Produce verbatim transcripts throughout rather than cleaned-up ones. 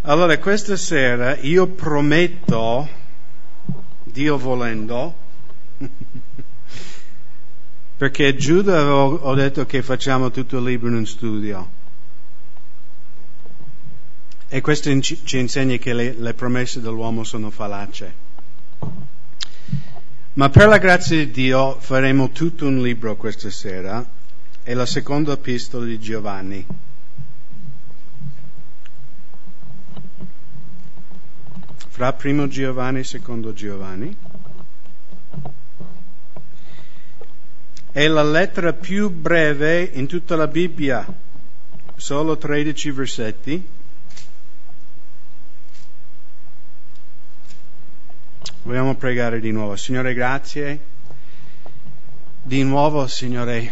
Allora, questa sera io prometto, Dio volendo, perché Giuda avevo, ho detto che facciamo tutto il libro in un studio. E questo ci insegna che le, le promesse dell'uomo sono fallaci. Ma per la grazia di Dio faremo tutto un libro questa sera, è la seconda epistola di Giovanni. Fra primo Giovanni e secondo Giovanni. È la lettera più breve in tutta la Bibbia, solo tredici versetti. Vogliamo pregare di nuovo. Signore, grazie. Di nuovo, Signore,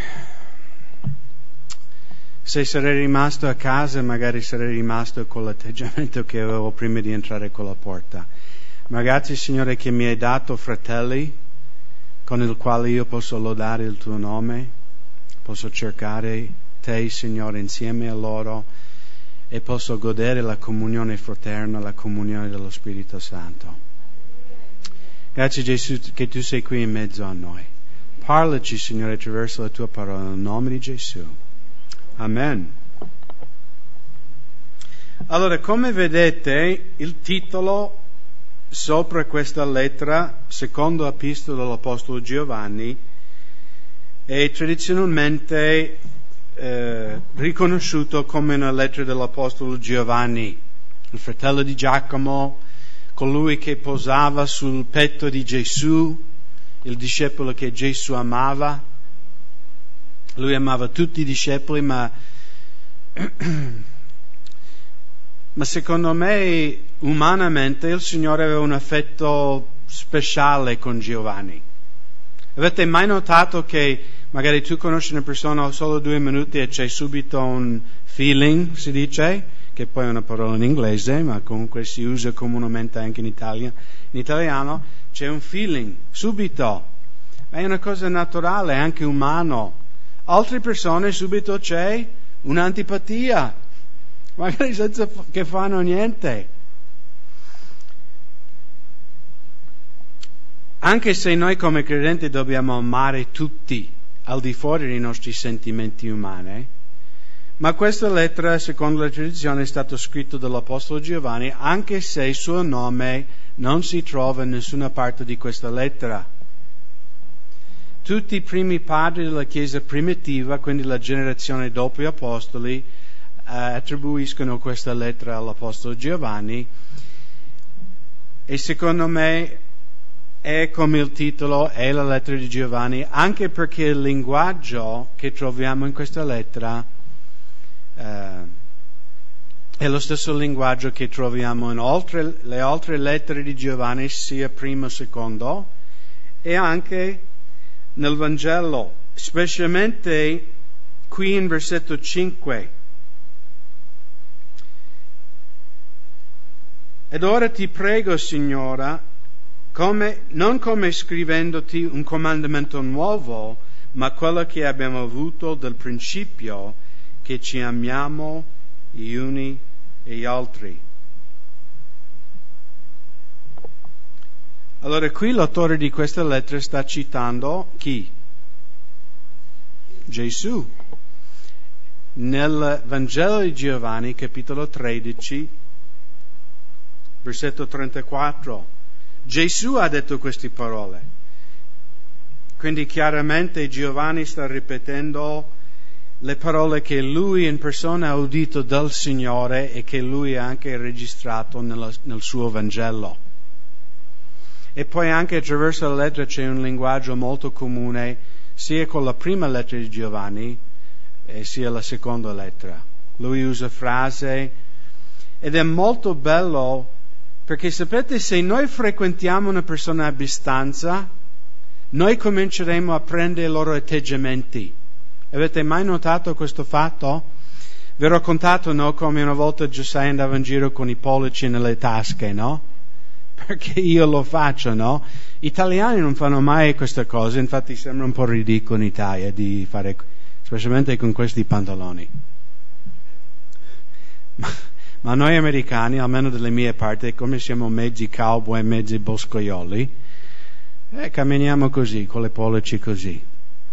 se sarei rimasto a casa, magari sarei rimasto con l'atteggiamento che avevo prima di entrare con la porta. Ma grazie, Signore, che mi hai dato fratelli con il quale io posso lodare il tuo nome, posso cercare te, Signore, insieme a loro e posso godere la comunione fraterna, la comunione dello Spirito Santo. Grazie Gesù che tu sei qui in mezzo a noi. Parlaci, Signore, attraverso la tua parola, nel nome di Gesù. Amen. Allora, come vedete, il titolo sopra questa lettera, seconda epistola dell'Apostolo Giovanni, è tradizionalmente eh, riconosciuto come una lettera dell'Apostolo Giovanni, il fratello di Giacomo, colui che posava sul petto di Gesù, il discepolo che Gesù amava. Lui amava tutti i discepoli, ma, ma secondo me, umanamente, il Signore aveva un affetto speciale con Giovanni. Avete mai notato che magari tu conosci una persona solo due minuti e c'è subito un feeling, si dice? Che poi è una parola in inglese, ma comunque si usa comunemente anche in Italia. In italiano c'è un feeling, subito. È una cosa naturale, anche umano. Altre persone subito c'è un'antipatia, magari senza che fanno niente. Anche se noi come credenti dobbiamo amare tutti, al di fuori dei nostri sentimenti umani, ma questa lettera, secondo la tradizione, è stata scritta dall'Apostolo Giovanni, anche se il suo nome non si trova in nessuna parte di questa lettera. Tutti i primi padri della Chiesa primitiva, quindi la generazione dopo gli Apostoli, eh, attribuiscono questa lettera all'Apostolo Giovanni, e secondo me è come il titolo, è la lettera di Giovanni, anche perché il linguaggio che troviamo in questa lettera Uh, è lo stesso linguaggio che troviamo in altre, le altre lettere di Giovanni, sia primo e secondo, e anche nel Vangelo, specialmente qui in versetto cinque. Ed ora ti prego, Signora, come, non come scrivendoti un comandamento nuovo, ma quello che abbiamo avuto dal principio, che ci amiamo gli uni e gli altri. Allora, qui l'autore di questa lettera sta citando chi? Gesù. Nel Vangelo di Giovanni, capitolo tredici, versetto trentaquattro, Gesù ha detto queste parole. Quindi chiaramente Giovanni sta ripetendo le parole che lui in persona ha udito dal Signore e che lui ha anche registrato nella, nel suo Vangelo. E poi anche attraverso la lettera c'è un linguaggio molto comune, sia con la prima lettera di Giovanni e sia la seconda lettera. Lui usa frasi ed è molto bello perché sapete, se noi frequentiamo una persona abbastanza, noi cominceremo a prendere i loro atteggiamenti. Avete mai notato questo fatto? Vi ho raccontato, no, come una volta Giuseppe andava in giro con i pollici nelle tasche, no? Perché io lo faccio, no? Gli italiani non fanno mai queste cose, infatti sembra un po' ridicolo in Italia di fare, specialmente con questi pantaloni. Ma, Ma noi americani, almeno dalle mie parti, come siamo mezzi cowboy, mezzi boscoioli, eh, camminiamo così, con le pollici così.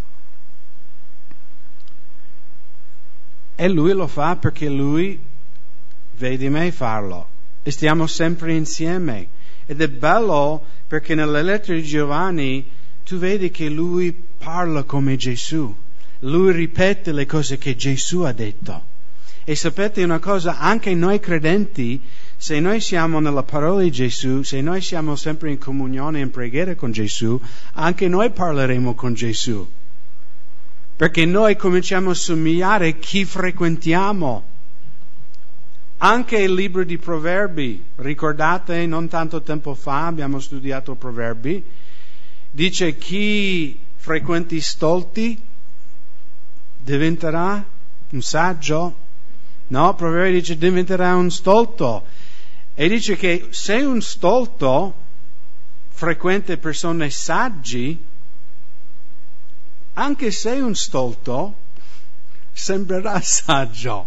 E lui lo fa perché lui vede me farlo. E stiamo sempre insieme. Ed è bello perché nelle lettere di Giovanni tu vedi che lui parla come Gesù. Lui ripete le cose che Gesù ha detto. E sapete una cosa? Anche noi credenti, se noi siamo nella parola di Gesù, se noi siamo sempre in comunione e in preghiera con Gesù, anche noi parleremo con Gesù. Perché noi cominciamo a somigliare chi frequentiamo. Anche il libro di Proverbi, ricordate, non tanto tempo fa abbiamo studiato Proverbi, dice chi frequenti stolti diventerà un saggio. No, Proverbi dice diventerà un stolto. E dice che se un stolto frequenta persone saggi, anche se un stolto sembrerà saggio.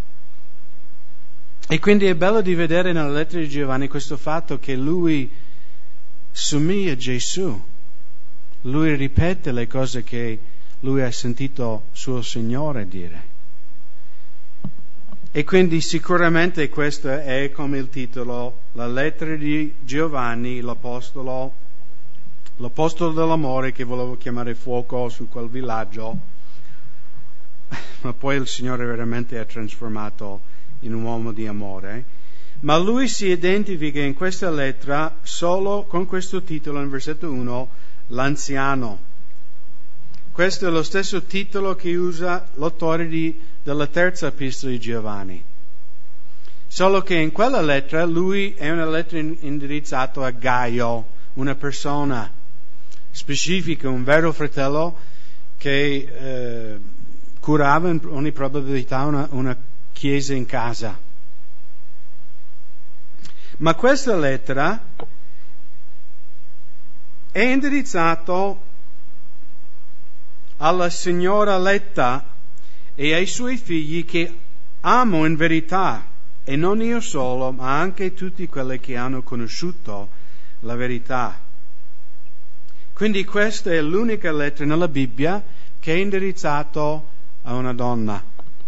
E quindi è bello di vedere nella lettera di Giovanni questo fatto che lui somiglia a Gesù. Lui ripete le cose che lui ha sentito suo Signore dire. E quindi sicuramente questo è come il titolo, la lettera di Giovanni, l'apostolo, l'apostolo dell'amore che volevo chiamare fuoco su quel villaggio, ma poi il Signore veramente ha trasformato in un uomo di amore. Ma lui si identifica in questa lettera solo con questo titolo in versetto uno, l'anziano. Questo è lo stesso titolo che usa l'autore di, della terza epistola di Giovanni. Solo che in quella lettera lui è una lettera indirizzata a Gaio, una persona specifica, un vero fratello che eh, curava in ogni probabilità una, una chiesa in casa. Ma questa lettera è indirizzata alla signora Letta e ai suoi figli che amo in verità, e non io solo, ma anche tutti quelli che hanno conosciuto la verità. Quindi questa è l'unica lettera nella Bibbia che è indirizzata a una donna.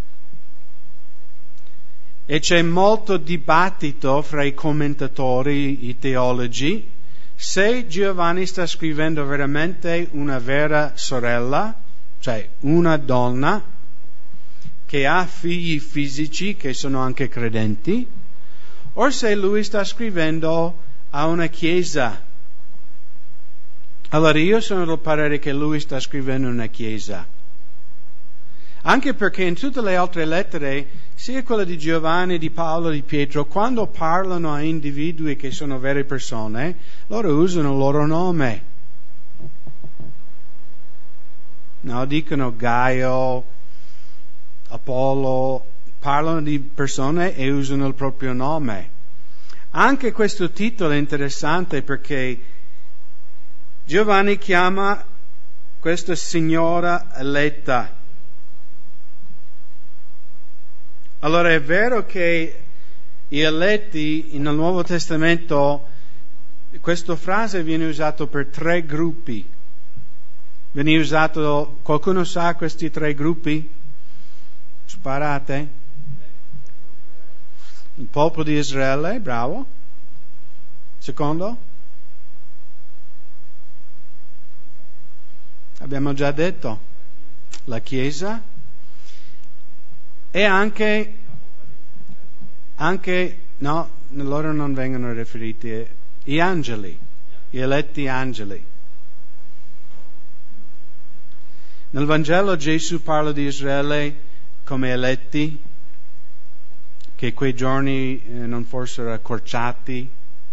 E c'è molto dibattito fra i commentatori, i teologi, se Giovanni sta scrivendo veramente una vera sorella, cioè una donna che ha figli fisici che sono anche credenti, o se lui sta scrivendo a una chiesa. Allora io sono del parere che lui sta scrivendo a una chiesa. Anche perché in tutte le altre lettere, sia quella di Giovanni, di Paolo, di Pietro, quando parlano a individui che sono vere persone, loro usano il loro nome. No, dicono Gaio, Apollo, parlano di persone e usano il proprio nome. Anche questo titolo è interessante perché Giovanni chiama questa signora eletta. Allora è vero che gli eletti nel Nuovo Testamento, questa frase viene usata per tre gruppi. Viene usato, qualcuno sa questi tre gruppi? Sparate. Il popolo di Israele, bravo. Secondo? Abbiamo già detto. La Chiesa. E anche, anche, no, loro non vengono riferiti, gli angeli, gli eletti angeli. Nel Vangelo Gesù parla di Israele come eletti, che quei giorni eh, non fossero accorciati,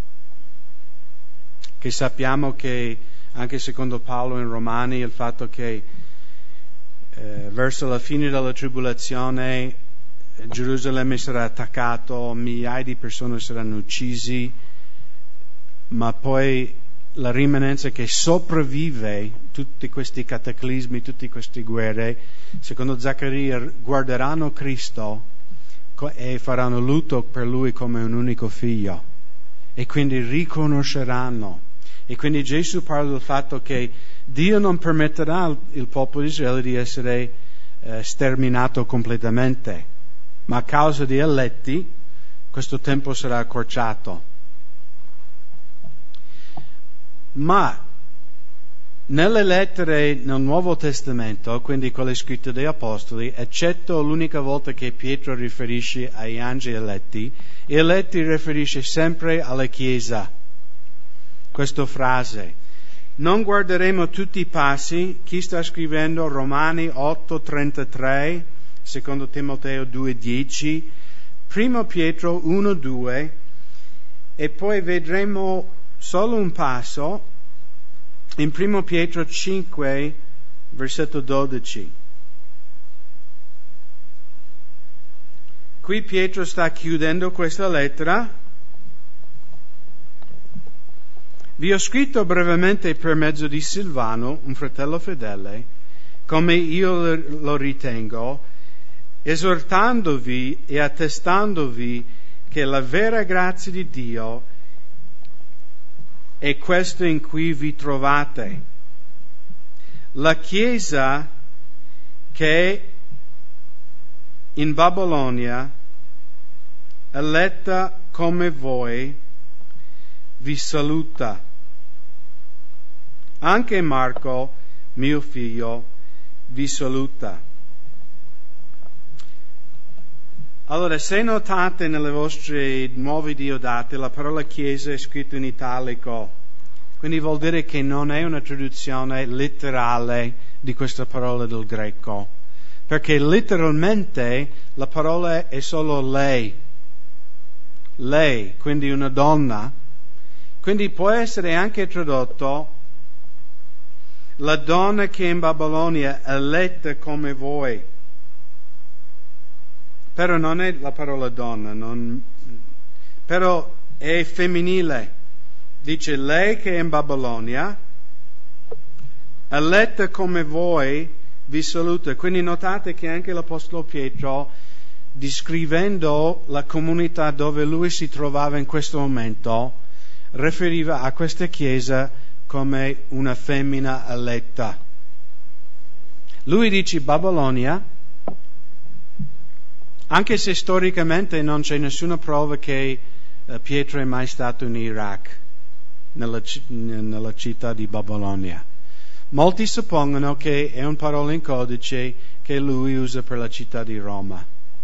che sappiamo che, anche secondo Paolo in Romani, il fatto che Eh, verso la fine della tribolazione Gerusalemme sarà attaccato, migliaia di persone saranno uccisi, ma poi la rimanenza che sopravvive tutti questi cataclismi, tutte queste guerre, secondo Zaccaria guarderanno Cristo e faranno lutto per lui come un unico figlio, e quindi riconosceranno. E quindi Gesù parla del fatto che Dio non permetterà al popolo di Israele di essere eh, sterminato completamente, ma a causa di eletti questo tempo sarà accorciato. Ma nelle lettere nel Nuovo Testamento, quindi quelle scritte dagli Apostoli, eccetto l'unica volta che Pietro riferisce agli angeli eletti, gli eletti riferisce sempre alla Chiesa. Questa frase: non guarderemo tutti i passi. Chi sta scrivendo? Romani otto trentatré, secondo Timoteo due dieci, primo Pietro uno due, e poi vedremo solo un passo in primo Pietro cinque, versetto dodici. Qui Pietro sta chiudendo questa lettera. Vi ho scritto brevemente per mezzo di Silvano, un fratello fedele, come io lo ritengo, esortandovi e attestandovi che la vera grazia di Dio è questo in cui vi trovate. La Chiesa che in Babilonia, eletta come voi, vi saluta. Anche Marco, mio figlio, vi saluta. Allora, se notate nelle vostre nuove diodate, la parola Chiesa è scritta in italico, quindi vuol dire che non è una traduzione letterale di questa parola del greco, perché letteralmente la parola è solo lei, lei, quindi una donna, quindi può essere anche tradotto la donna che in Babilonia è eletta come voi. Però non è la parola donna, non, però è femminile. Dice lei che è in Babilonia, eletta come voi, vi saluta. Quindi notate che anche l'Apostolo Pietro, descrivendo la comunità dove lui si trovava in questo momento, riferiva a questa chiesa come una femmina eletta. Lui dice Babilonia, anche se storicamente non c'è nessuna prova che uh, Pietro è mai stato in Iraq, nella, nella città di Babilonia. Molti suppongono che è una parola in codice che lui usa per la città di Roma.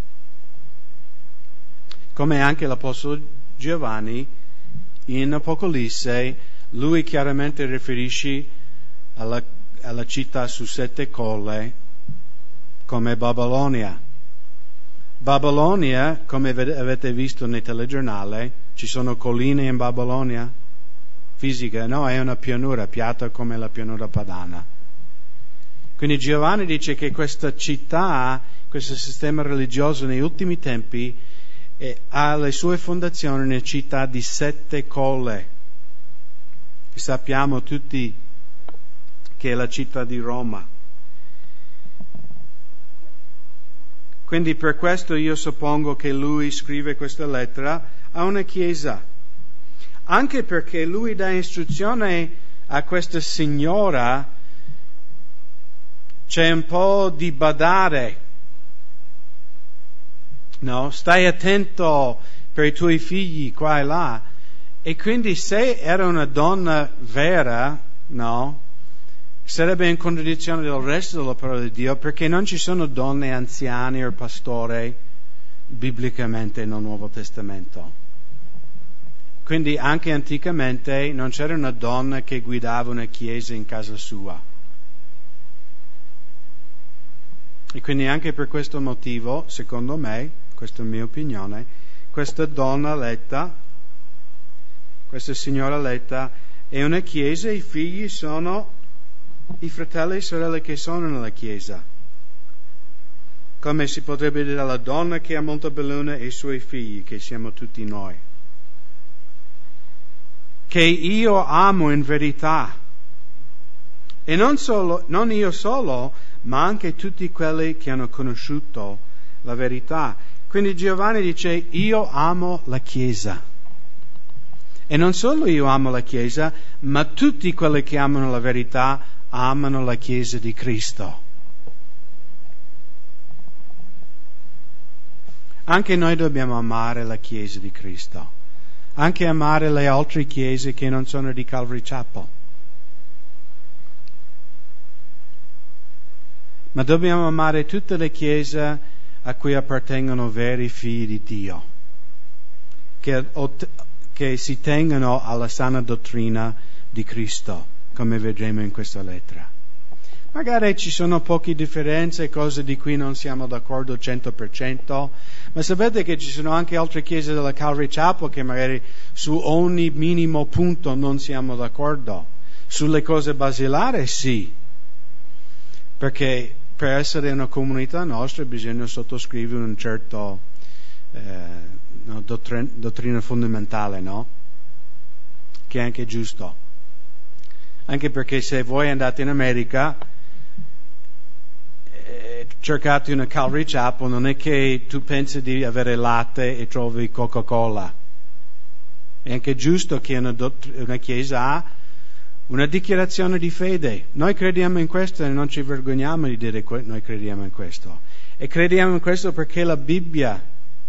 Come anche l'Apostolo Giovanni in Apocalisse, lui chiaramente riferisce alla, alla città su sette colle come Babilonia. Babilonia, come avete visto nel telegiornale, ci sono colline in Babilonia? Fisica, no, è una pianura, piatta come la pianura padana. Quindi Giovanni dice che questa città, questo sistema religioso negli ultimi tempi, eh, ha le sue fondazioni nella città di sette colle. E sappiamo tutti che è la città di Roma. Quindi per questo io suppongo che lui scrive questa lettera a una chiesa, anche perché lui dà istruzione a questa signora, c'è un po' di badare, no? Stai attento per i tuoi figli qua e là. E quindi se era una donna vera, no? Sarebbe in contraddizione del resto della parola di Dio, perché non ci sono donne anziane o pastore biblicamente nel Nuovo Testamento. Quindi anche anticamente non c'era una donna che guidava una chiesa in casa sua. E quindi anche per questo motivo, secondo me, questa è la mia opinione, questa donna eletta, questa signora eletta, è una chiesa, i figli sono i fratelli e sorelle che sono nella chiesa, come si potrebbe dire la donna che è a Montebelluna e i suoi figli, che siamo tutti noi, che io amo in verità, e non solo, non io solo, ma anche tutti quelli che hanno conosciuto la verità. Quindi Giovanni dice, io amo la Chiesa. E non solo io amo la Chiesa, ma tutti quelli che amano la verità amano la Chiesa di Cristo. Anche noi dobbiamo amare la Chiesa di Cristo, anche amare le altre chiese che non sono di Calvary Chapel. Ma dobbiamo amare tutte le chiese a cui appartengono veri figli di Dio, che, che si tengono alla sana dottrina di Cristo, come vedremo in questa lettera. Magari ci sono poche differenze, cose di cui non siamo d'accordo al cento per cento, ma sapete che ci sono anche altre chiese della Calvary Chapel che magari su ogni minimo punto non siamo d'accordo. Sulle cose basilari sì, perché per essere una comunità nostra bisogna sottoscrivere un certo eh, no, dottrin- dottrina fondamentale, no? Che è anche giusto. Anche perché se voi andate in America e cercate una Calvary Chapel, non è che tu pensi di avere latte e trovi Coca-Cola. È anche giusto che una, dott- una chiesa ha una dichiarazione di fede. Noi crediamo in questo e non ci vergogniamo di dire que- noi crediamo in questo. E crediamo in questo perché la Bibbia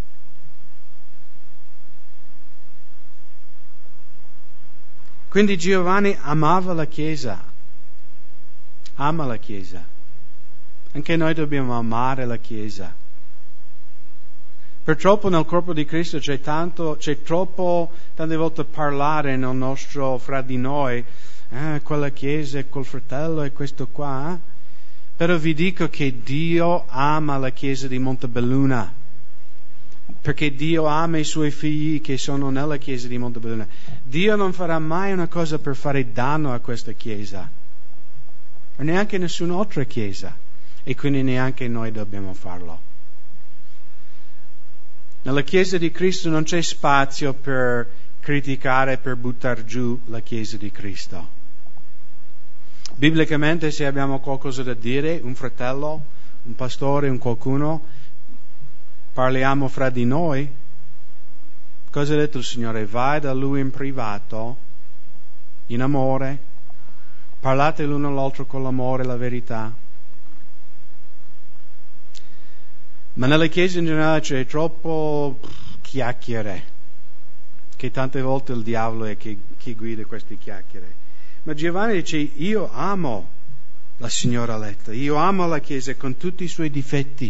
Quindi Giovanni amava la Chiesa, ama la Chiesa. Anche noi dobbiamo amare la Chiesa. Purtroppo nel corpo di Cristo c'è tanto, c'è troppo, tante volte parlare nel nostro, fra di noi, eh, quella Chiesa, quel fratello e questo qua. Eh? Però vi dico che Dio ama la Chiesa di Montebelluna, perché Dio ama i suoi figli che sono nella Chiesa di Montebelluna. Dio non farà mai una cosa per fare danno a questa Chiesa, o neanche nessun'altra Chiesa, e quindi neanche noi dobbiamo farlo. Nella Chiesa di Cristo non c'è spazio per criticare, per buttare giù la Chiesa di Cristo. Biblicamente, se abbiamo qualcosa da dire, un fratello, un pastore, un qualcuno, parliamo fra di noi. Cosa ha detto il Signore? Vai da Lui in privato, in amore, parlate l'uno all'altro con l'amore e la verità. Ma nelle chiese in generale c'è troppo chiacchiere, che tante volte il diavolo è che, che guida queste chiacchiere. Ma Giovanni dice, io amo la signora eletta, io amo la Chiesa con tutti i suoi difetti.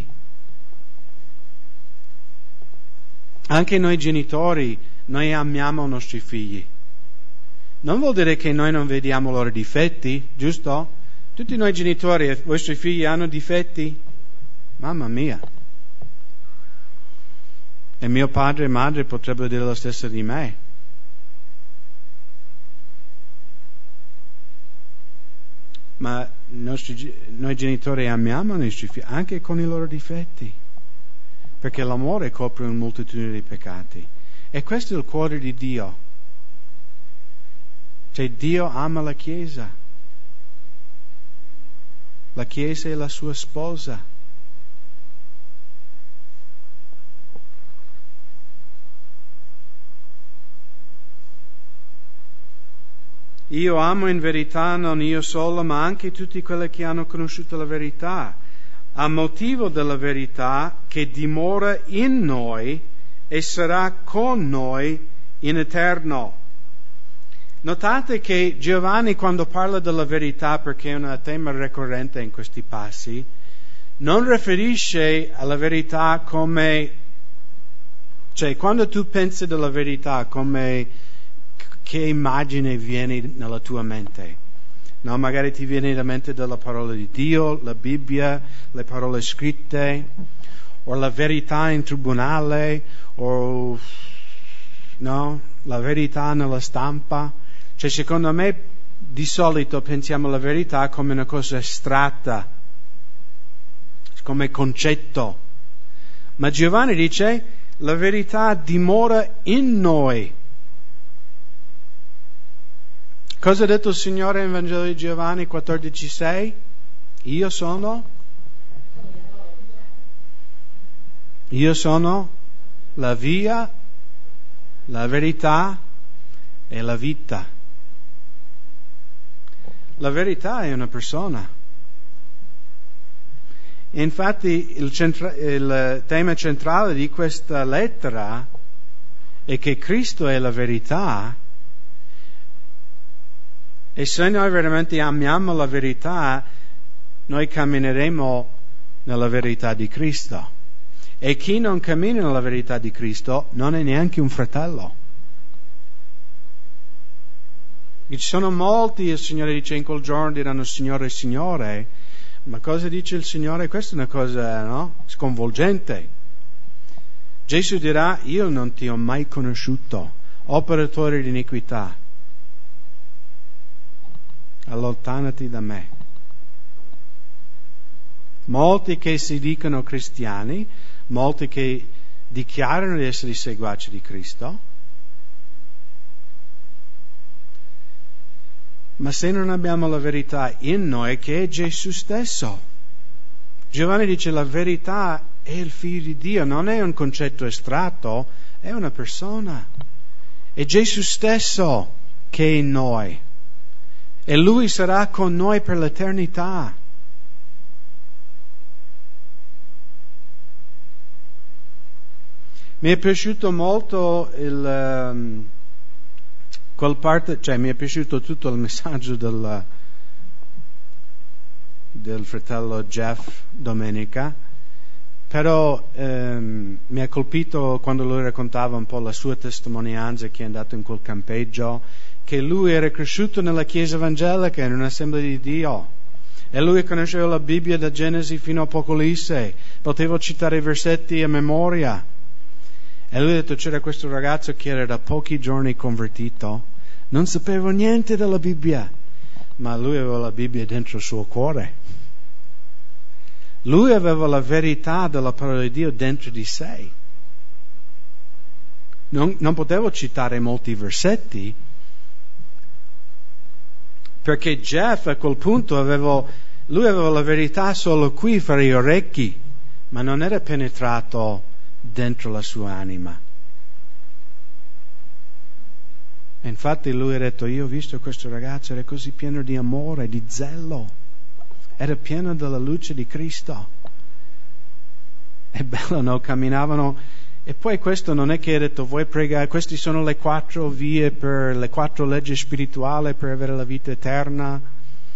Anche noi genitori, noi amiamo i nostri figli. Non vuol dire che noi non vediamo i loro difetti, giusto? Tutti noi genitori, i vostri figli hanno difetti? Mamma mia! E mio padre e madre potrebbero dire lo stesso di me. Ma nostri, noi genitori amiamo i nostri figli anche con i loro difetti, perché l'amore copre una moltitudine di peccati. E questo è il cuore di Dio. Cioè Dio ama la Chiesa. La Chiesa è la sua sposa. Io amo in verità non io solo, ma anche tutti quelli che hanno conosciuto la verità, a motivo della verità che dimora in noi e sarà con noi in eterno. Notate che Giovanni, quando parla della verità, perché è un tema ricorrente in questi passi, non riferisce alla verità come, cioè quando tu pensi della verità, come che immagine viene nella tua mente? No, magari ti viene la mente della parola di Dio, la Bibbia, le parole scritte, o la verità in tribunale, o no, la verità nella stampa. Cioè, secondo me, di solito pensiamo alla verità come una cosa astratta, come concetto. Ma Giovanni dice, la verità dimora in noi. Cosa ha detto il Signore nel Vangelo di Giovanni quattordici sei? Io sono? Io sono la via, la verità e la vita. La verità è una persona. Infatti il, centra- il tema centrale di questa lettera è che Cristo è la verità, e se noi veramente amiamo la verità, noi cammineremo nella verità di Cristo. E chi non cammina nella verità di Cristo non è neanche un fratello. Ci sono molti, il Signore dice, in quel giorno diranno Signore, Signore, ma cosa dice il Signore? Questa è una cosa, no? Sconvolgente. Gesù dirà, io non ti ho mai conosciuto, operatore di iniquità. Allontanati da me. Molti che si dicono cristiani, molti che dichiarano di essere seguaci di Cristo, ma se non abbiamo la verità in noi, che è Gesù stesso. Giovanni dice la verità è il Figlio di Dio, non è un concetto estratto, è una persona. È Gesù stesso che è in noi. E Lui sarà con noi per l'eternità. Mi è piaciuto molto il... Um, quel parte, cioè mi è piaciuto tutto il messaggio del, del fratello Jeff domenica, però ehm, mi ha colpito quando lui raccontava un po' la sua testimonianza, che è andato in quel campeggio, che lui era cresciuto nella chiesa evangelica, in un'assemblea di Dio, e lui conosceva la Bibbia da Genesi fino a Apocalisse, poteva citare i versetti a memoria. E lui ha detto, c'era questo ragazzo che era da pochi giorni convertito, non sapeva niente della Bibbia, ma lui aveva la Bibbia dentro il suo cuore. Lui aveva la verità della parola di Dio dentro di sé. Non, non potevo citare molti versetti, perché Jeff a quel punto aveva, lui aveva la verità solo qui fra gli orecchi, ma non era penetrato dentro la sua anima. E infatti lui ha detto, io ho visto questo ragazzo, era così pieno di amore, di zelo, era pieno della luce di Cristo. È bello, no? Camminavano, e poi questo non è che ha detto, vuoi pregare, queste sono le quattro vie, per le quattro leggi spirituali per avere la vita eterna.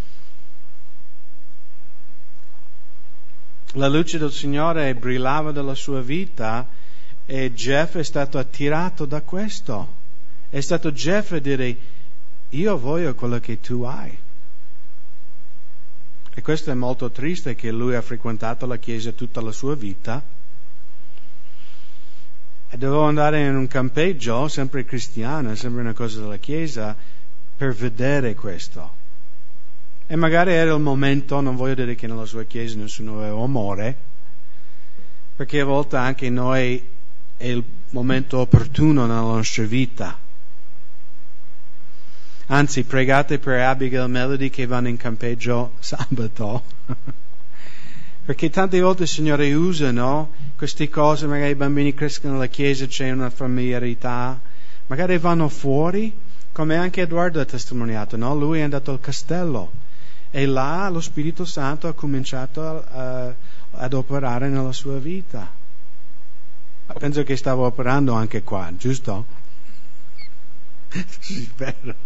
La luce del Signore brillava dalla sua vita, e Jeff è stato attirato da questo. È stato Jeff a dire, io voglio quello che tu hai. E questo è molto triste, che lui ha frequentato la chiesa tutta la sua vita e dovevo andare in un campeggio, sempre cristiano, sempre una cosa della chiesa, per vedere questo. E magari era il momento, non voglio dire che nella sua chiesa nessuno aveva amore, perché a volte anche noi è il momento opportuno nella nostra vita. Anzi, pregate per Abigail Melody che vanno in campeggio sabato. Perché tante volte il Signore usa, no? Queste cose, magari i bambini crescono nella chiesa, c'è una familiarità, magari vanno fuori, come anche Edoardo ha testimoniato, no? Lui è andato al castello. E là lo Spirito Santo ha cominciato a, a, ad operare nella sua vita. Penso che stava operando anche qua, giusto? Sì, spero.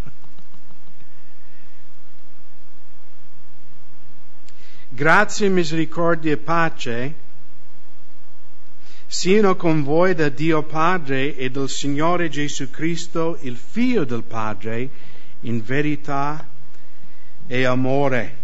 Grazie, misericordia e pace siano con voi da Dio Padre e del Signore Gesù Cristo, il Figlio del Padre, in verità e amore.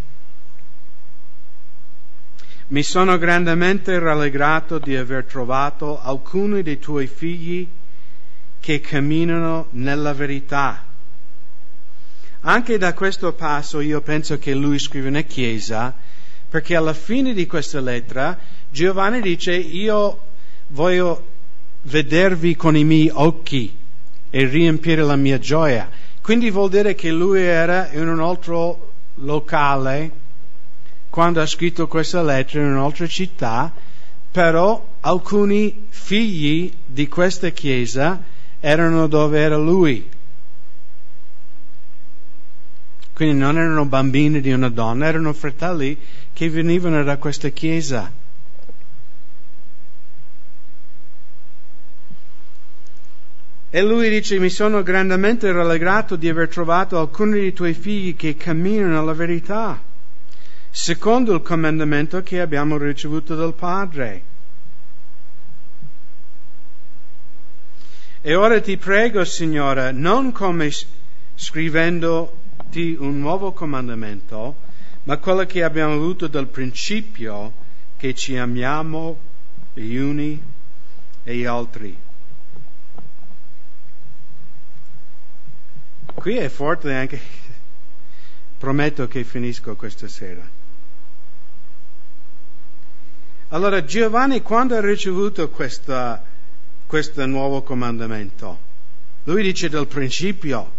Mi sono grandemente rallegrato di aver trovato alcuni dei tuoi figli che camminano nella verità. Anche da questo passo io penso che lui scrive una chiesa, perché alla fine di questa lettera Giovanni dice, io voglio vedervi con i miei occhi e riempire la mia gioia. Quindi vuol dire che lui era in un altro locale quando ha scritto questa lettera, in un'altra città, però alcuni figli di questa chiesa erano dove era lui. Quindi non erano bambini di una donna, erano fratelli che venivano da questa chiesa. E lui dice: mi sono grandemente rallegrato di aver trovato alcuni dei tuoi figli che camminano nella verità, secondo il comandamento che abbiamo ricevuto dal Padre. E ora ti prego, Signore, non come scrivendoti un nuovo comandamento, ma quello che abbiamo avuto dal principio, che ci amiamo gli uni e gli altri. Qui è forte anche, prometto che finisco questa sera. Allora Giovanni, quando ha ricevuto questa, questo nuovo comandamento, lui dice dal principio.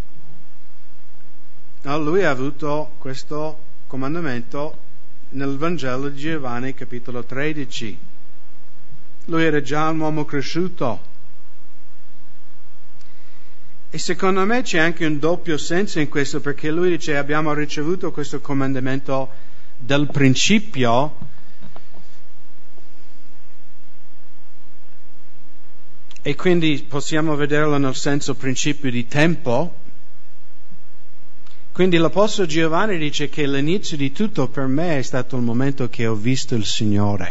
No, lui ha avuto questo comandamento nel Vangelo di Giovanni, capitolo tredici. Lui era già un uomo cresciuto. E secondo me c'è anche un doppio senso in questo, perché lui dice: abbiamo ricevuto questo comandamento dal principio, e quindi possiamo vederlo nel senso principio di tempo. Quindi l'Apostolo Giovanni dice che l'inizio di tutto per me è stato il momento che ho visto il Signore.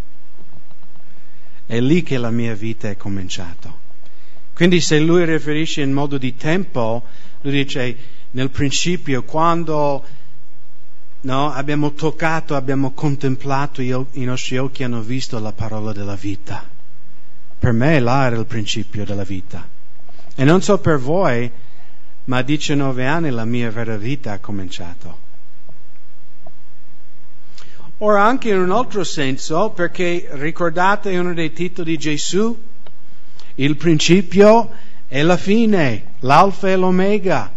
È lì che la mia vita è cominciata. Quindi se lui riferisce in modo di tempo, lui dice nel principio, quando no, abbiamo toccato, abbiamo contemplato, io, i nostri occhi hanno visto la parola della vita. Per me là era il principio della vita. E non so per voi, ma a diciannove anni la mia vera vita ha cominciato. Ora anche in un altro senso, perché ricordate uno dei titoli di Gesù? Il principio e la fine, l'alfa e l'omega.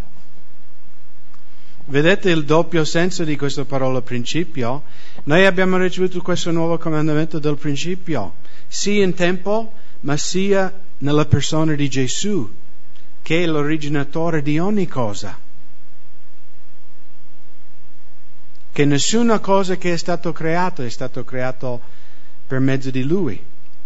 Vedete il doppio senso di questa parola principio? Noi abbiamo ricevuto questo nuovo comandamento del principio, sia in tempo, ma sia nella persona di Gesù, che è l'originatore di ogni cosa. Che nessuna cosa che è stato creato è stato creato per mezzo di Lui.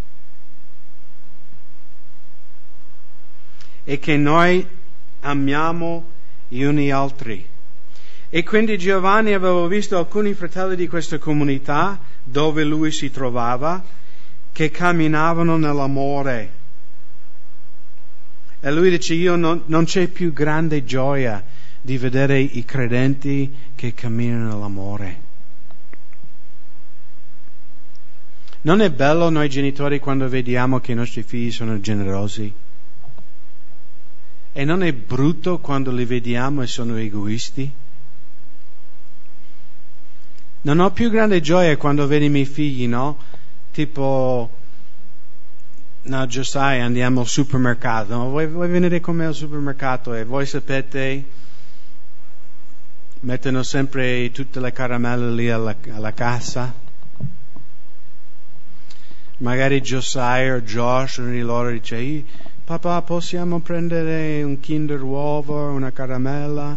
E che noi amiamo gli uni gli altri. E quindi Giovanni aveva visto alcuni fratelli di questa comunità dove lui si trovava, che camminavano nell'amore. E lui dice: io non, non c'è più grande gioia di vedere i credenti che camminano nell'amore. Non è bello noi genitori quando vediamo che i nostri figli sono generosi? E non è brutto quando li vediamo e sono egoisti? Non ho più grande gioia quando vedo i miei figli, no? Tipo, no, Josiah, andiamo al supermercato. No? Vuoi, vuoi venire con me al supermercato? E voi sapete, mettono sempre tutte le caramelle lì alla, alla cassa. Magari Josiah o Josh, uno di loro dice: papà, possiamo prendere un Kinder uovo, una caramella?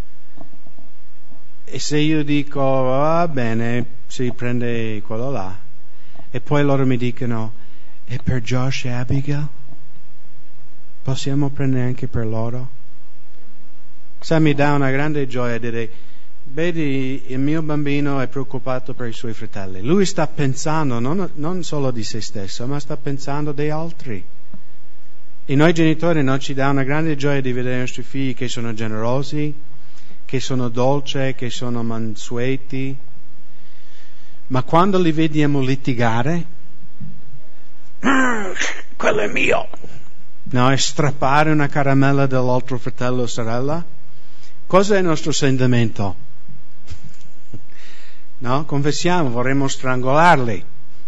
E se io dico: va bene, si prende quello là, e poi loro mi dicono: e per Josh e Abigail? Possiamo prendere anche per loro? Sai, mi dà una grande gioia dire: vedi, il mio bambino è preoccupato per i suoi fratelli. Lui sta pensando non, non solo di se stesso, ma sta pensando degli altri. E noi genitori non ci dà una grande gioia di vedere i nostri figli che sono generosi, che sono dolci, che sono mansueti. Ma quando li vediamo litigare, quello è mio, no, e strappare una caramella dell'altro fratello o sorella, cosa è il nostro sentimento? No, confessiamo, vorremmo strangolarli.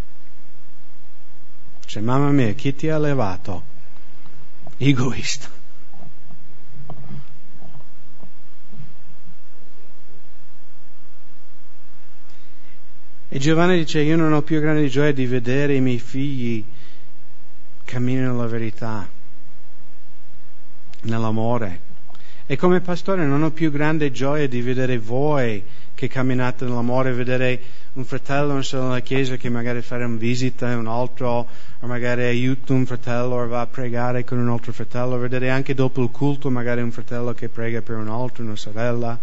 Cioè, mamma mia, chi ti ha levato? Egoista. E Giovanni dice: io non ho più grande gioia di vedere i miei figli camminino nella verità, nell'amore. E come pastore non ho più grande gioia di vedere voi che camminate nell'amore, vedere un fratello nella chiesa che magari fa una visita a un altro, o magari aiuta un fratello o va a pregare con un altro fratello, vedere anche dopo il culto magari un fratello che prega per un altro, una sorella,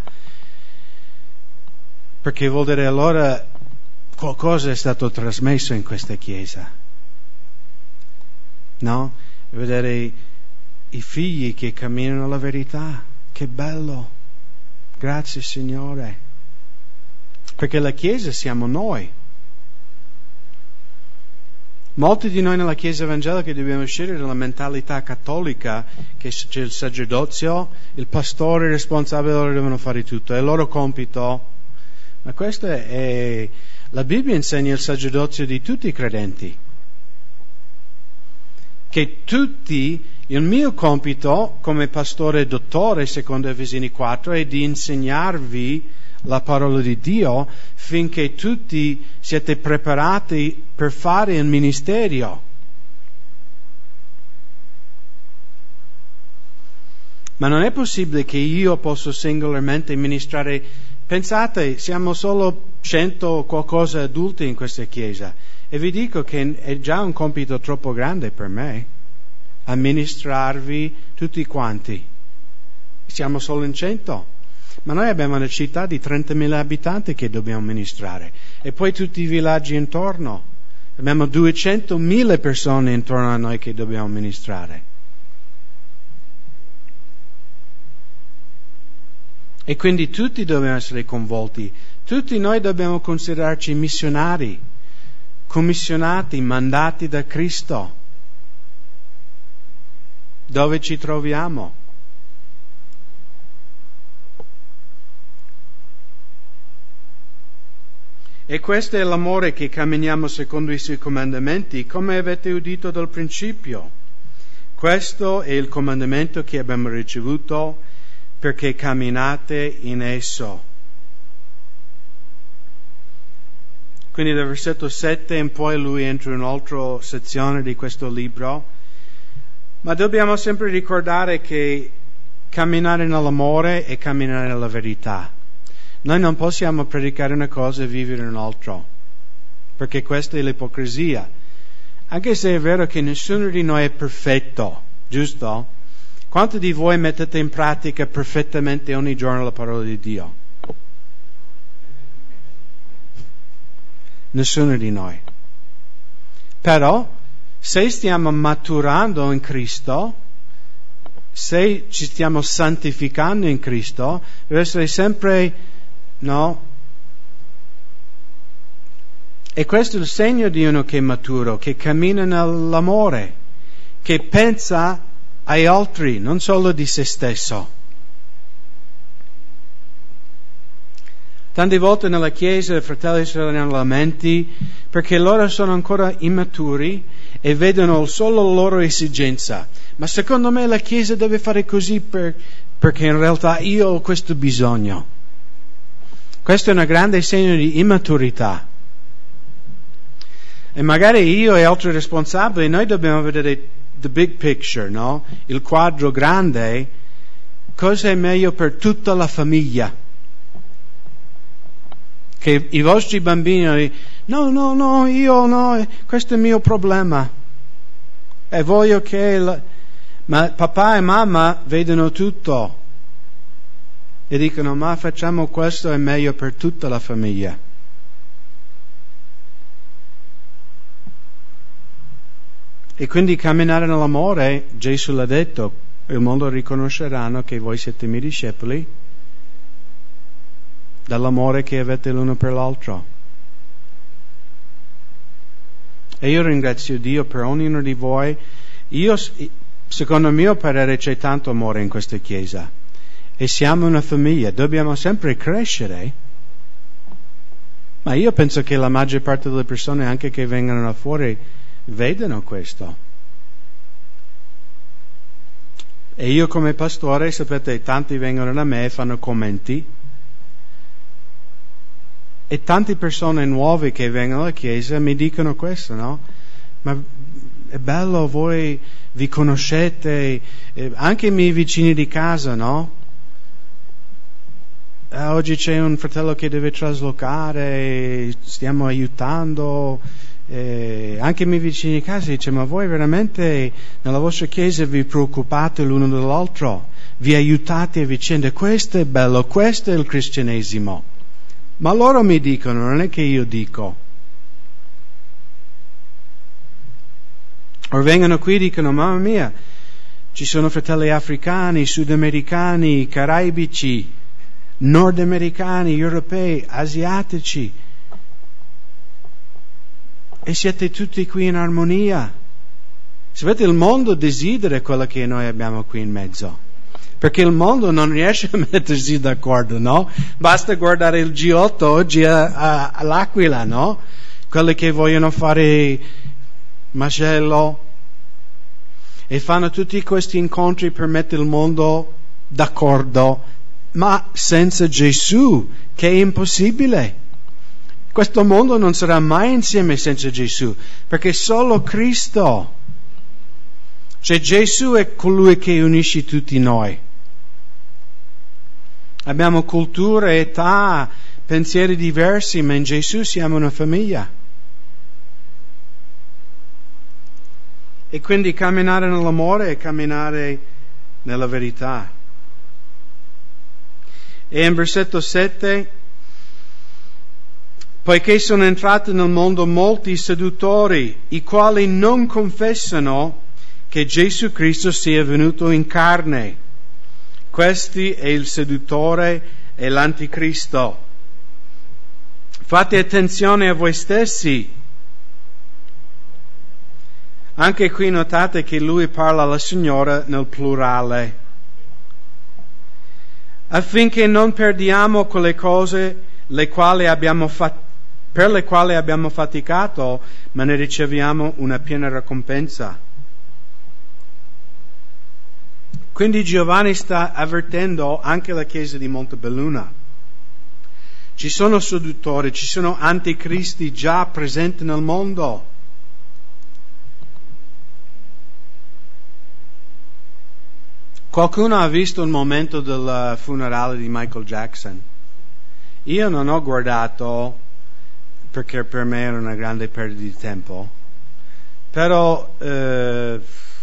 perché vuol dire allora qualcosa è stato trasmesso in questa chiesa, no? Vedere i, i figli che camminano la verità, che bello, grazie Signore, perché la chiesa siamo noi. Molti di noi nella Chiesa evangelica dobbiamo uscire dalla mentalità cattolica che c'è il sacerdozio, il pastore, il responsabile, loro devono fare tutto, è il loro compito. Ma questo è... La Bibbia insegna il sacerdozio di tutti i credenti. Che tutti, il mio compito come pastore dottore, secondo Efesini quattro, è di insegnarvi la parola di Dio finché tutti siete preparati per fare il ministero. Ma non è possibile che io possa singolarmente ministrare. Pensate, siamo solo cento qualcosa adulti in questa chiesa e vi dico che è già un compito troppo grande per me amministrarvi tutti quanti. Siamo solo in cento. Ma noi abbiamo una città di trentamila abitanti che dobbiamo amministrare e poi tutti i villaggi intorno. Abbiamo duecentomila persone intorno a noi che dobbiamo amministrare. E quindi tutti dobbiamo essere coinvolti. Tutti noi dobbiamo considerarci missionari, commissionati, mandati da Cristo. Dove ci troviamo? E questo è l'amore che camminiamo secondo i suoi comandamenti, come avete udito dal principio. Questo è il comandamento che abbiamo ricevuto perché camminate in esso. Quindi dal versetto sette in poi lui entra in un'altra sezione di questo libro, ma dobbiamo sempre ricordare che camminare nell'amore è camminare nella verità. Noi non possiamo predicare una cosa e vivere un'altra, perché questa è l'ipocrisia. Anche se è vero che nessuno di noi è perfetto, giusto? Quanti di voi mettete in pratica perfettamente ogni giorno la parola di Dio? Nessuno di noi. Però, se stiamo maturando in Cristo, se ci stiamo santificando in Cristo, deve essere sempre... No? E questo è il segno di uno che è maturo, che cammina nell'amore, che pensa agli altri, non solo di se stesso. Tante volte nella Chiesa i fratelli si hanno lamenti perché loro sono ancora immaturi e vedono solo la loro esigenza. Ma secondo me la Chiesa deve fare così per, perché in realtà io ho questo bisogno. Questo è un grande segno di immaturità. E magari io e altri responsabili, noi dobbiamo vedere the big picture, no? Il quadro grande, cosa è meglio per tutta la famiglia. Che i vostri bambini, no, no, no, io no, questo è il mio problema. E voglio che... La... Ma papà e mamma vedono tutto. E dicono, ma facciamo questo, è meglio per tutta la famiglia. E quindi camminare nell'amore, Gesù l'ha detto, il mondo riconosceranno che voi siete miei discepoli dall'amore che avete l'uno per l'altro. E io ringrazio Dio per ognuno di voi. Io, secondo il mio parere, c'è tanto amore in questa Chiesa. E siamo una famiglia, dobbiamo sempre crescere. Ma io penso che la maggior parte delle persone, anche che vengono da fuori, vedono questo. E io come pastore, sapete, tanti vengono da me e fanno commenti. E tante persone nuove che vengono alla Chiesa mi dicono questo, no? Ma è bello, voi vi conoscete, eh, anche i miei vicini di casa, no? Eh, oggi c'è un fratello che deve traslocare, stiamo aiutando, eh, anche i miei vicini di casa dice, ma voi veramente nella vostra chiesa vi preoccupate l'uno dell'altro, vi aiutate a vicenda, questo è bello, questo è il cristianesimo. Ma loro mi dicono, non è che io dico. O vengono qui e dicono, mamma mia, ci sono fratelli africani, sudamericani, caraibici, nordamericani, europei, asiatici, e siete tutti qui in armonia. Sapete, il mondo desidera quello che noi abbiamo qui in mezzo, perché il mondo non riesce a mettersi d'accordo, no? Basta guardare il G otto oggi a, a, all'Aquila, no? Quelli che vogliono fare macello e fanno tutti questi incontri per mettere il mondo d'accordo, ma senza Gesù, che è impossibile. Questo mondo non sarà mai insieme senza Gesù, perché solo Cristo, cioè Gesù è colui che unisce tutti noi. Abbiamo culture, età, pensieri diversi, ma in Gesù siamo una famiglia. E quindi camminare nell'amore è camminare nella verità. E in versetto sette, poiché sono entrati nel mondo molti seduttori, i quali non confessano che Gesù Cristo sia venuto in carne. Questi è il seduttore e l'anticristo. Fate attenzione a voi stessi. Anche qui notate che lui parla alla Signora nel plurale. Affinché non perdiamo quelle cose le quali abbiamo fat- per le quali abbiamo faticato, ma ne riceviamo una piena ricompensa. Quindi Giovanni sta avvertendo anche la chiesa di Montebelluna. Ci sono seduttori, ci sono anticristi già presenti nel mondo. Qualcuno ha visto il momento del funerale di Michael Jackson? Io non ho guardato, perché per me era una grande perdita di tempo, però eh,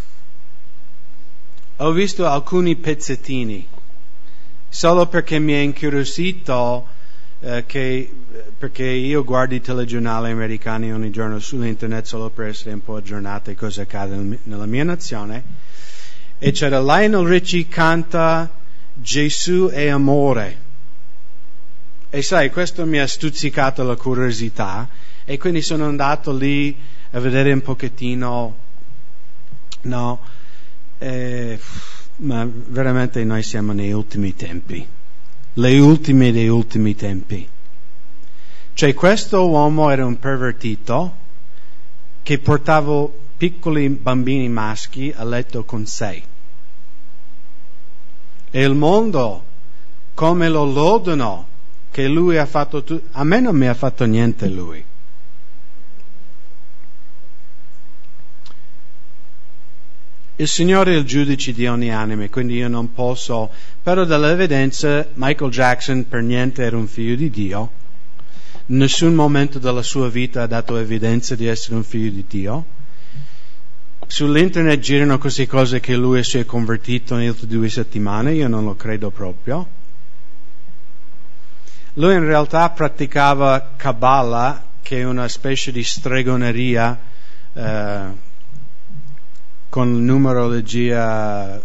ho visto alcuni pezzettini, solo perché mi è incuriosito, eh, che, perché io guardo i telegiornali americani ogni giorno sull'internet solo per essere un po' aggiornato di cosa accade nella mia nazione. E c'era Lionel Richie canta Gesù è amore. E sai, questo mi ha stuzzicato la curiosità e quindi sono andato lì a vedere un pochettino, no, eh, ma veramente noi siamo nei ultimi tempi, le ultime dei ultimi tempi. Cioè questo uomo era un pervertito che portava piccoli bambini maschi a letto con sé. E il mondo, come lo lodano, che lui ha fatto tutto. A me non mi ha fatto niente lui. Il Signore è il giudice di ogni anima, quindi io non posso, però dall'evidenza Michael Jackson per niente era un figlio di Dio. In nessun momento della sua vita ha dato evidenza di essere un figlio di Dio. Sull'internet girano queste cose che lui si è convertito in due settimane, io non lo credo proprio. Lui in realtà praticava Kabbalah, che è una specie di stregoneria eh, con numerologia,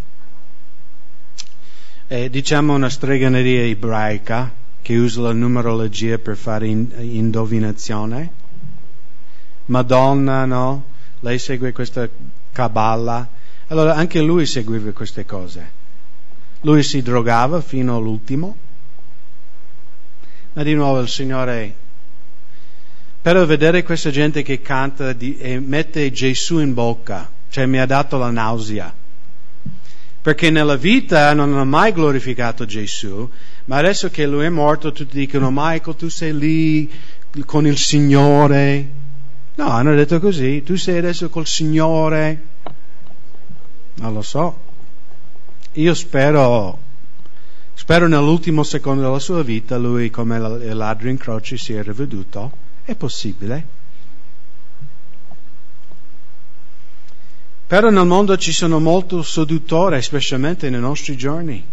eh, diciamo una stregoneria ebraica che usa la numerologia per fare in, indovinazione. Madonna, no? Lei segue questa Kabbalah. Allora anche lui seguiva queste cose. Lui si drogava fino all'ultimo. Ma di nuovo il Signore, però vedere questa gente che canta di, e mette Gesù in bocca, cioè mi ha dato la nausea. Perché nella vita non ha mai glorificato Gesù, ma adesso che lui è morto tutti dicono Michael tu sei lì con il Signore. No, hanno detto così, tu sei adesso col Signore. Non lo so. Io spero, spero nell'ultimo secondo della sua vita lui come il ladro in croce si è riveduto. È possibile. Però nel mondo ci sono molto sedutore, specialmente nei nostri giorni.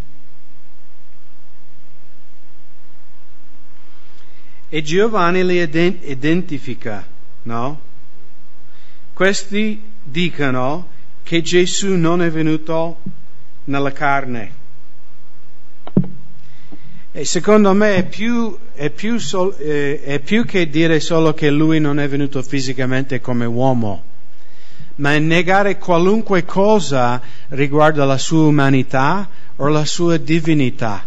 E Giovanni li identifica, no? Questi dicono che Gesù non è venuto nella carne. E secondo me è più, è più, sol, eh, è più che dire solo che lui non è venuto fisicamente come uomo, ma è negare qualunque cosa riguardo la sua umanità o la sua divinità.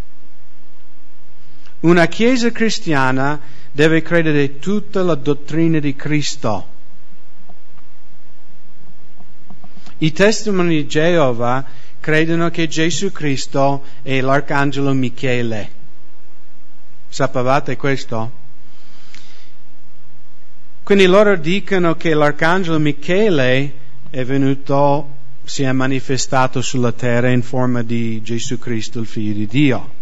Una chiesa cristiana deve credere tutta la dottrina di Cristo. I testimoni di Geova credono che Gesù Cristo è l'arcangelo Michele. Sapevate questo? Quindi loro dicono che l'arcangelo Michele è venuto, si è manifestato sulla terra in forma di Gesù Cristo, il Figlio di Dio.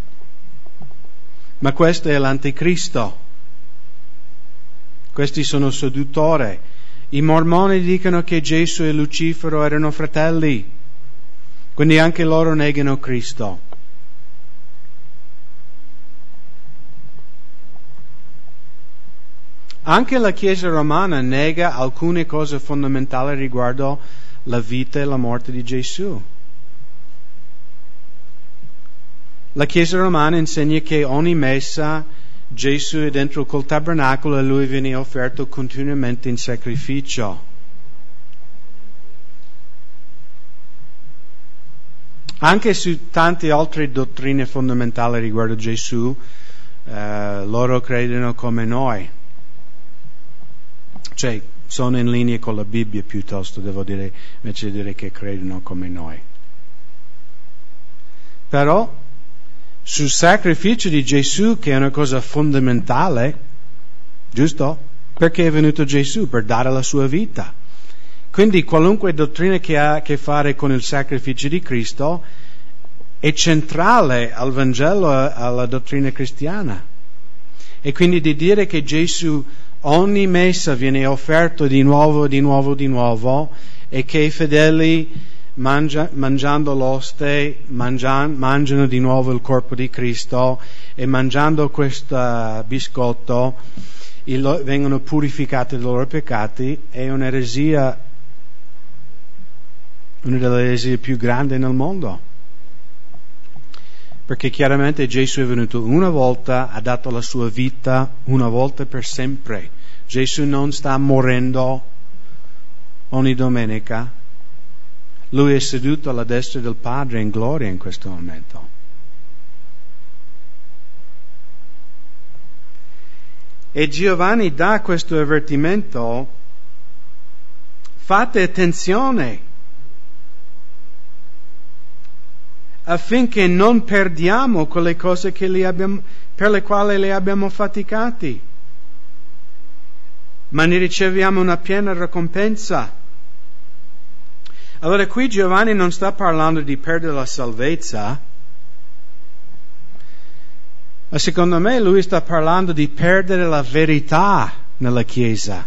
Ma questo è l'anticristo. Questi sono seduttori. I mormoni dicono che Gesù e Lucifero erano fratelli, quindi anche loro negano Cristo. Anche la Chiesa romana nega alcune cose fondamentali riguardo la vita e la morte di Gesù. La Chiesa romana insegna che ogni messa Gesù è dentro col tabernacolo e lui viene offerto continuamente in sacrificio. Anche su tante altre dottrine fondamentali riguardo Gesù, eh, loro credono come noi. Cioè, sono in linea con la Bibbia piuttosto, devo dire, invece di dire che credono come noi. Però, sul sacrificio di Gesù, che è una cosa fondamentale, giusto? Perché è venuto Gesù? Per dare la sua vita. Quindi qualunque dottrina che ha a che fare con il sacrificio di Cristo è centrale al Vangelo e alla dottrina cristiana. E quindi di dire che Gesù ogni messa viene offerto di nuovo, di nuovo, di nuovo, e che i fedeli Mangia, mangiando l'oste, mangian, mangiano di nuovo il corpo di Cristo e mangiando questo biscotto il, vengono purificati dai loro peccati, è un'eresia, una delle eresie più grandi nel mondo. Perché chiaramente Gesù è venuto una volta, ha dato la sua vita una volta per sempre. Gesù non sta morendo ogni domenica. Lui è seduto alla destra del Padre in gloria in questo momento. E Giovanni dà questo avvertimento: fate attenzione affinché non perdiamo quelle cose che li abbiamo, per le quali le abbiamo faticati, ma ne riceviamo una piena ricompensa. Allora qui Giovanni non sta parlando di perdere la salvezza, ma secondo me lui sta parlando di perdere la verità nella Chiesa.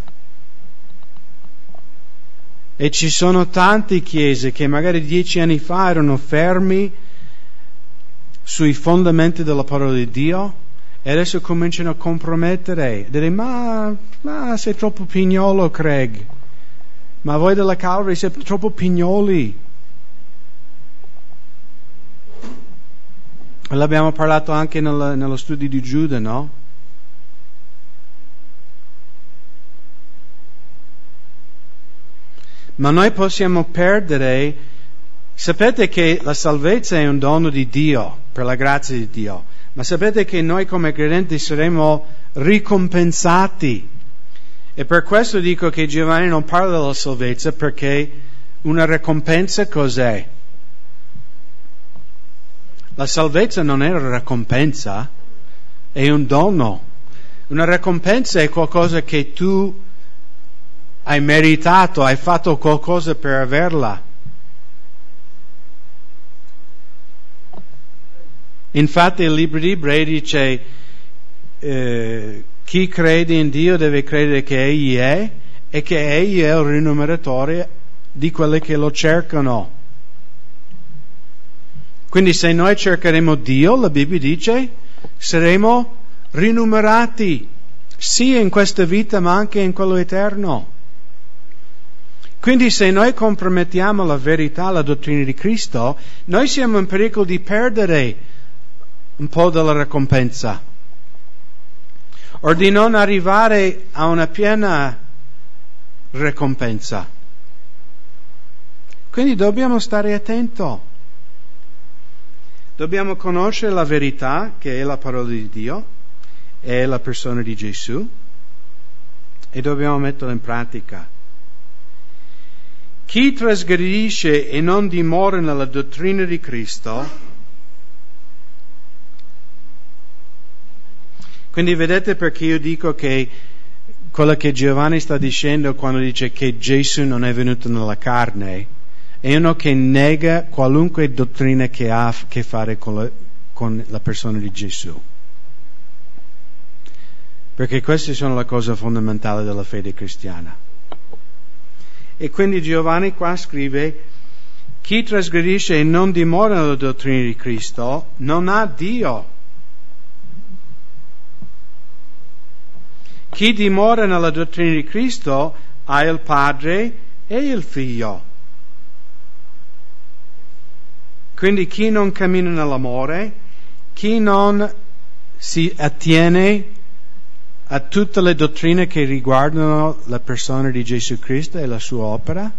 E ci sono tante chiese che magari dieci anni fa erano fermi sui fondamenti della parola di Dio e adesso cominciano a compromettere, a dire ma, ma sei troppo pignolo, Craig. Ma voi della Calvary siete troppo pignoli. L'abbiamo parlato anche nel, nello studio di Giuda, no? Ma noi possiamo perdere. Sapete che la salvezza è un dono di Dio, per la grazia di Dio. Ma sapete che noi come credenti saremo ricompensati. E per questo dico che Giovanni non parla della salvezza, perché una ricompensa cos'è? La salvezza non è una ricompensa, è un dono. Una ricompensa è qualcosa che tu hai meritato, hai fatto qualcosa per averla. Infatti il libro di Ebrei dice eh, chi crede in Dio deve credere che Egli è e che Egli è il rinumeratore di quelli che lo cercano. Quindi se noi cercheremo Dio, la Bibbia dice, saremo rinumerati, sia in questa vita ma anche in quello eterno. Quindi se noi compromettiamo la verità, la dottrina di Cristo, noi siamo in pericolo di perdere un po' della ricompensa, o di non arrivare a una piena ricompensa. Quindi dobbiamo stare attenti. Dobbiamo conoscere la verità, che è la parola di Dio, è la persona di Gesù, e dobbiamo metterla in pratica. Chi trasgredisce e non dimora nella dottrina di Cristo, quindi vedete perché io dico che quello che Giovanni sta dicendo quando dice che Gesù non è venuto nella carne, è uno che nega qualunque dottrina che ha a che fare con la, con la persona di Gesù. Perché queste sono le cose fondamentali della fede cristiana. E quindi Giovanni qua scrive: chi trasgredisce e non dimora nella dottrina di Cristo non ha Dio. Chi dimora nella dottrina di Cristo ha il Padre e il Figlio. Quindi chi non cammina nell'amore, chi non si attiene a tutte le dottrine che riguardano la persona di Gesù Cristo e la sua opera,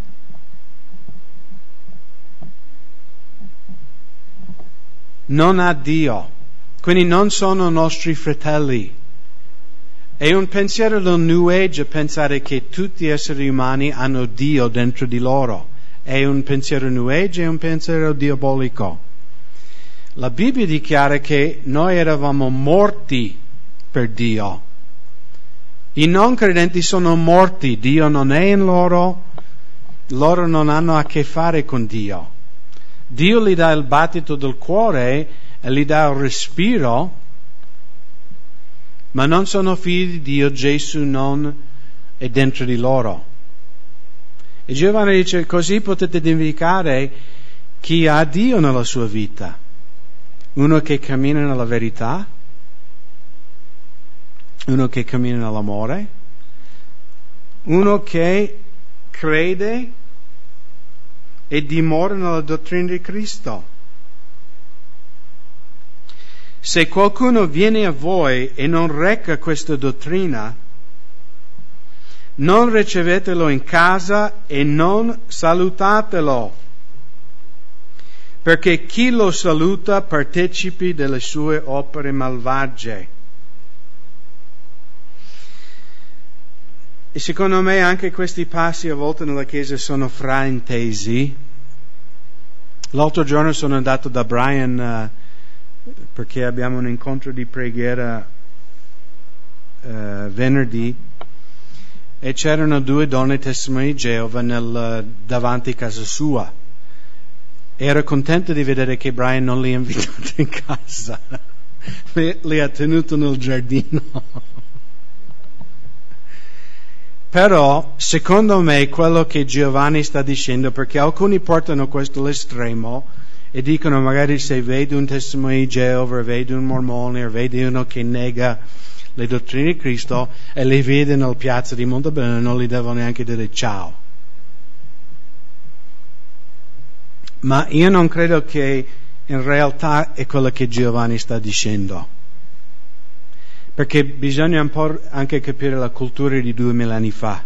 non ha Dio. Quindi non sono nostri fratelli. È un pensiero del New Age pensare che tutti gli esseri umani hanno Dio dentro di loro. È un pensiero New Age, è un pensiero diabolico. La Bibbia dichiara che noi eravamo morti per Dio. I non credenti sono morti, Dio non è in loro, loro non hanno a che fare con Dio. Dio gli dà il battito del cuore e gli dà il respiro, ma non sono figli di Dio, Gesù non è dentro di loro. E Giovanni dice: così potete indicare chi ha Dio nella sua vita. Uno che cammina nella verità, uno che cammina nell'amore, uno che crede e dimora nella dottrina di Cristo. Se qualcuno viene a voi e non reca questa dottrina, non ricevetelo in casa e non salutatelo, perché chi lo saluta partecipi delle sue opere malvagie. E secondo me anche questi passi a volte nella Chiesa sono fraintesi. L'altro giorno sono andato da Brian uh, perché abbiamo un incontro di preghiera uh, venerdì, e c'erano due donne testimoni di Geova nel, davanti a casa sua. Ero contento di vedere che Brian non li ha invitati in casa, li, li ha tenuti nel giardino. Però, secondo me, quello che Giovanni sta dicendo, perché alcuni portano questo all'estremo e dicono magari se vedi un testimone di Geova, vedi un mormone, o vedi uno che nega le dottrine di Cristo e le vede nel piazza di Montebello, non gli devo neanche dire ciao. Ma io non credo che in realtà è quello che Giovanni sta dicendo, perché bisogna un po' anche capire la cultura di duemila anni fa.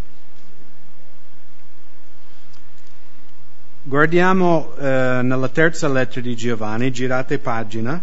Guardiamo eh, nella terza lettera di Giovanni, girate pagina.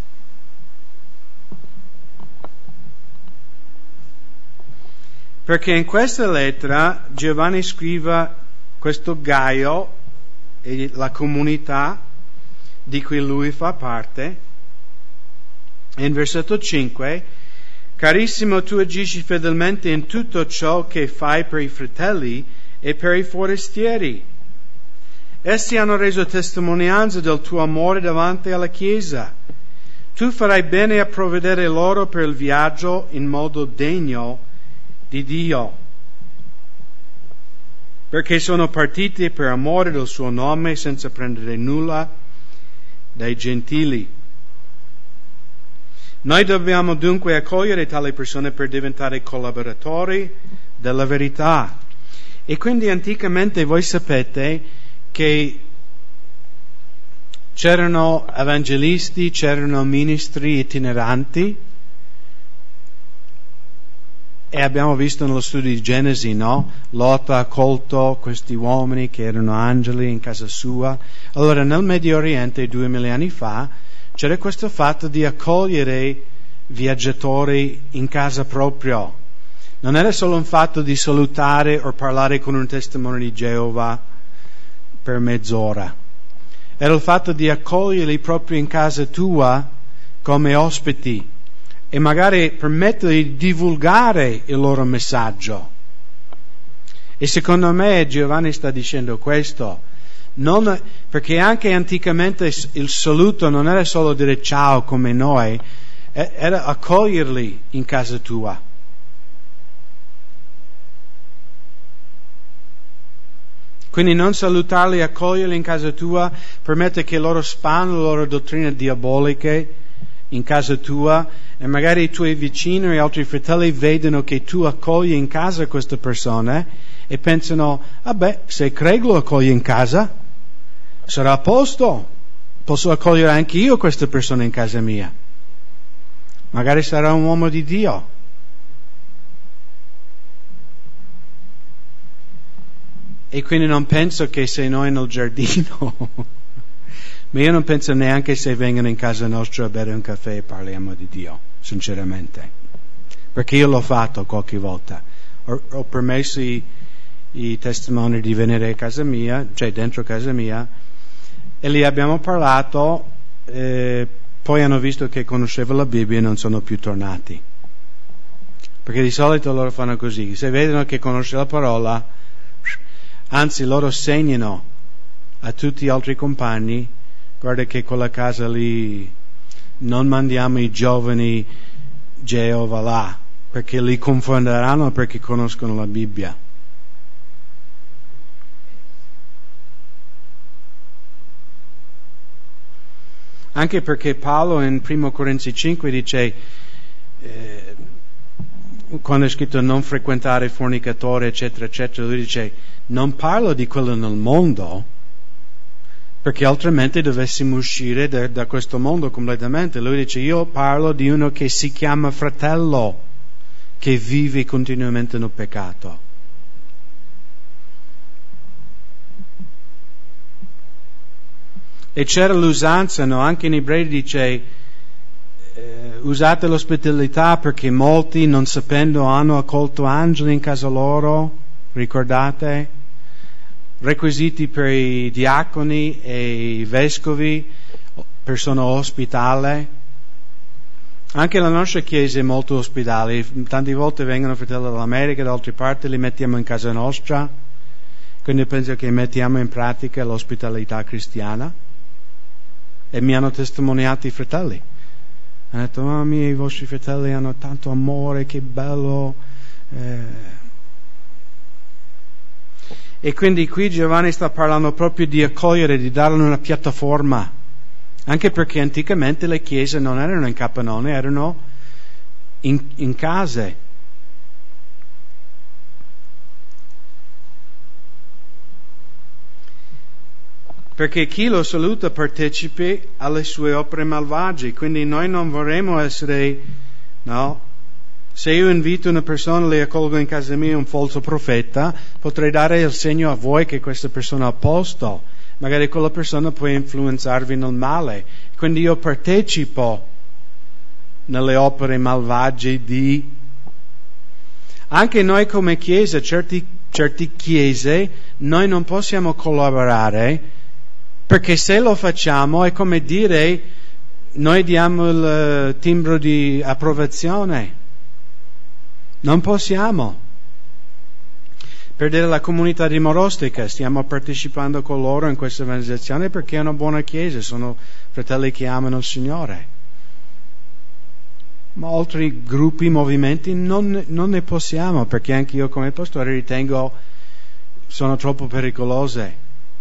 Perché in questa lettera Giovanni scrive questo Gaio e la comunità di cui lui fa parte. E in versetto cinque Carissimo, tu agisci fedelmente in tutto ciò che fai per i fratelli e per i forestieri. Essi hanno reso testimonianza del tuo amore davanti alla Chiesa. Tu farai bene a provvedere loro per il viaggio in modo degno di Dio, perché sono partiti per amore del suo nome senza prendere nulla dai gentili. Noi dobbiamo dunque accogliere tali persone per diventare collaboratori della verità. E quindi anticamente voi sapete che c'erano evangelisti, c'erano ministri itineranti, e abbiamo visto nello studio di Genesi, no? Lot ha accolto questi uomini che erano angeli in casa sua. Allora nel Medio Oriente, duemila anni fa, c'era questo fatto di accogliere viaggiatori in casa proprio. Non era solo un fatto di salutare o parlare con un testimone di Geova per mezz'ora. Era il fatto di accoglierli proprio in casa tua come ospiti e magari permettergli di divulgare il loro messaggio. E secondo me Giovanni sta dicendo questo, non, perché anche anticamente il saluto non era solo dire ciao come noi, era accoglierli in casa tua. Quindi non salutarli, accoglierli in casa tua, permette che loro spannano le loro dottrine diaboliche in casa tua, e magari i tuoi vicini e altri fratelli vedono che tu accogli in casa queste persone e pensano, vabbè, se Craig lo accoglie in casa sarà a posto, posso accogliere anche io queste persone in casa mia, magari sarà un uomo di Dio. E quindi non penso che se noi nel giardino ma io non penso neanche se vengono in casa nostra a bere un caffè e parliamo di Dio, sinceramente, perché io l'ho fatto qualche volta. Ho, ho permesso i, i testimoni di venire a casa mia, cioè dentro casa mia, e lì abbiamo parlato, eh, poi hanno visto che conoscevo la Bibbia e non sono più tornati, perché di solito loro fanno così, se vedono che conosce la parola, anzi loro segnano a tutti gli altri compagni, guarda che quella casa lì non mandiamo i giovani Geova là, perché li confonderanno perché conoscono la Bibbia. Anche perché Paolo in primo Corinzi cinque dice, eh, quando è scritto non frequentare fornicatori eccetera eccetera, lui dice non parlo di quello nel mondo, perché altrimenti dovessimo uscire da, da questo mondo completamente. Lui dice io parlo di uno che si chiama fratello, che vive continuamente nel peccato. E c'era l'usanza, no? Anche in Ebrei dice eh, usate l'ospitalità, perché molti non sapendo hanno accolto angeli in casa loro, ricordate? Requisiti per i diaconi e i vescovi, persone ospitali. Anche la nostra chiesa è molto ospitale, tante volte vengono fratelli dall'America, da altre parti, li mettiamo in casa nostra, quindi penso che mettiamo in pratica l'ospitalità cristiana. E mi hanno testimoniato i fratelli, hanno detto mamma mia, i vostri fratelli hanno tanto amore, che bello. eh, E quindi qui Giovanni sta parlando proprio di accogliere, di dare una piattaforma, anche perché anticamente le chiese non erano in capannone, erano in, in case. Perché chi lo saluta partecipi alle sue opere malvagie, quindi noi non vorremmo essere, no? Se io invito una persona, le accolgo in casa mia un falso profeta, potrei dare il segno a voi che questa persona è a posto. Magari quella persona può influenzarvi nel male. Quindi io partecipo nelle opere malvagie di... Anche noi come Chiesa, certi, certi chiese, noi non possiamo collaborare, perché se lo facciamo è come dire, noi diamo il timbro di approvazione. Non possiamo perdere la comunità di Morostica. Stiamo partecipando con loro in questa evangelizzazione perché è una buona chiesa, sono fratelli che amano il Signore. Ma altri gruppi, movimenti non, non ne possiamo, perché anche io come pastore ritengo sono troppo pericolose.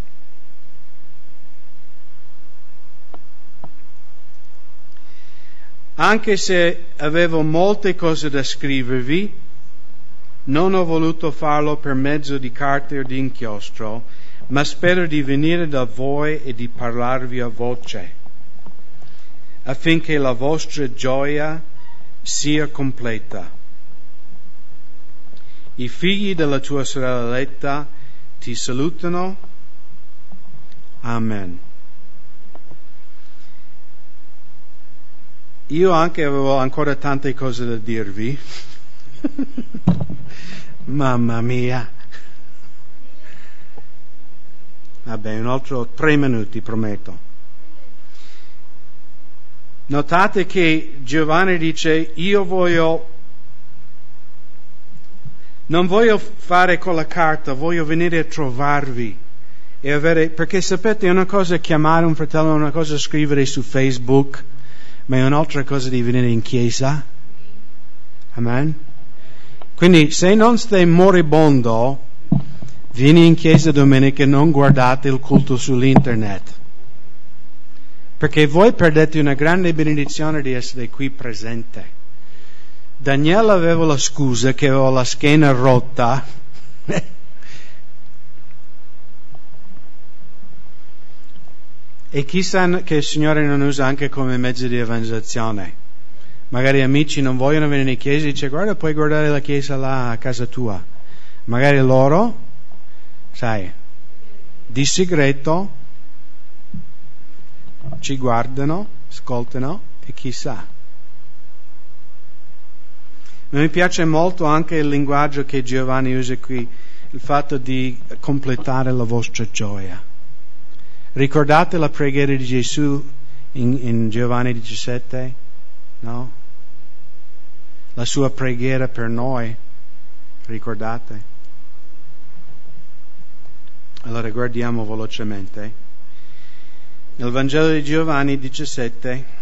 Anche se avevo molte cose da scrivervi, non ho voluto farlo per mezzo di carte o di inchiostro, ma spero di venire da voi e di parlarvi a voce, affinché la vostra gioia sia completa. I figli della tua sorella Letta ti salutano. Amen. Io anche avevo ancora tante cose da dirvi. Mamma mia. Vabbè, un altro tre minuti, prometto. Notate che Giovanni dice, io voglio, non voglio fare con la carta, voglio venire a trovarvi. E avere, perché sapete, è una cosa chiamare un fratello, è una cosa scrivere su Facebook, ma è un'altra cosa di venire in chiesa. Amen. Quindi se non stai moribondo, vieni in chiesa domenica e non guardate il culto sull'internet, perché voi perdete una grande benedizione di essere qui presente. Daniele aveva la scusa che aveva la schiena rotta e chissà che il Signore non usa anche come mezzo di evangelizzazione. Magari amici non vogliono venire in chiesa e dice, guarda, puoi guardare la chiesa là a casa tua. Magari loro, sai, di segreto ci guardano, ascoltano e chissà. Mi piace molto anche il linguaggio che Giovanni usa qui, il fatto di completare la vostra gioia. Ricordate la preghiera di Gesù in, in Giovanni diciassette? No? La sua preghiera per noi, ricordate? Allora guardiamo velocemente. Nel Vangelo di Giovanni diciassette,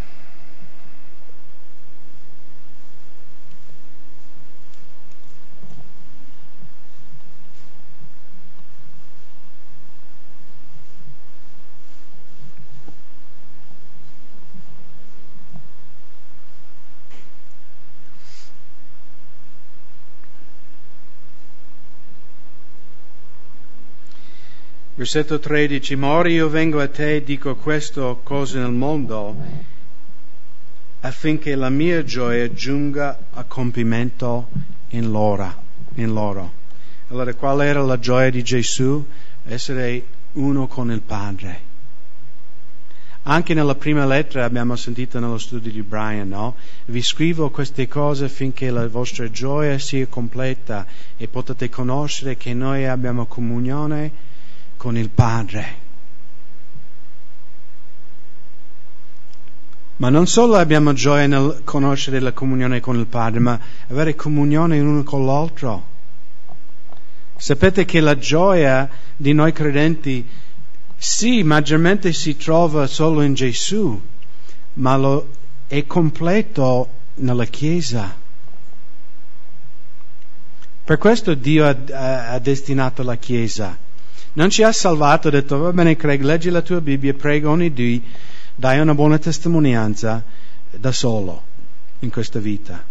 versetto tredici, ma ora io vengo a te e dico queste cose nel mondo affinché la mia gioia giunga a compimento in loro. In loro. Allora, qual era la gioia di Gesù? Essere uno con il Padre. Anche nella prima lettera abbiamo sentito nello studio di Brian, no? Vi scrivo queste cose affinché la vostra gioia sia completa e potete conoscere che noi abbiamo comunione con il Padre. Ma non solo abbiamo gioia nel conoscere la comunione con il Padre, ma avere comunione l'uno con l'altro. Sapete che la gioia di noi credenti, sì, maggiormente si trova solo in Gesù, ma lo è completo nella Chiesa. Per questo Dio ha, ha, ha destinato la Chiesa. Non ci ha salvato, ha detto, va bene Craig, leggi la tua Bibbia, prega ogni giorno, dai una buona testimonianza da solo in questa vita.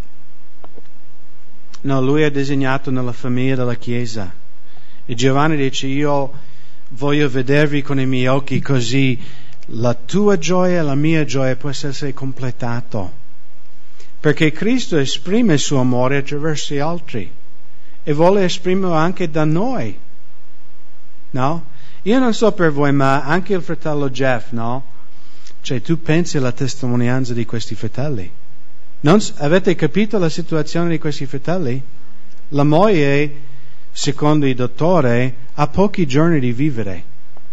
No, Lui ha disegnato nella famiglia della Chiesa. E Giovanni dice, io voglio vedervi con i miei occhi così la tua gioia e la mia gioia può essere completato. Perché Cristo esprime il suo amore attraverso gli altri e vuole esprimerlo anche da noi. No? Io non so per voi, ma anche il fratello Jeff, no? Cioè, tu pensi alla testimonianza di questi fratelli? Non, avete capito la situazione di questi fratelli? La moglie, secondo il dottore, ha pochi giorni di vivere.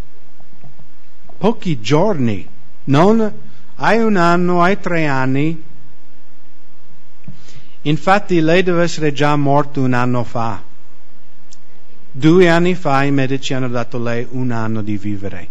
Pochi giorni. Non hai un anno, hai tre anni. Infatti lei deve essere già morta un anno fa. Due anni fa i medici hanno dato a lei un anno di vivere.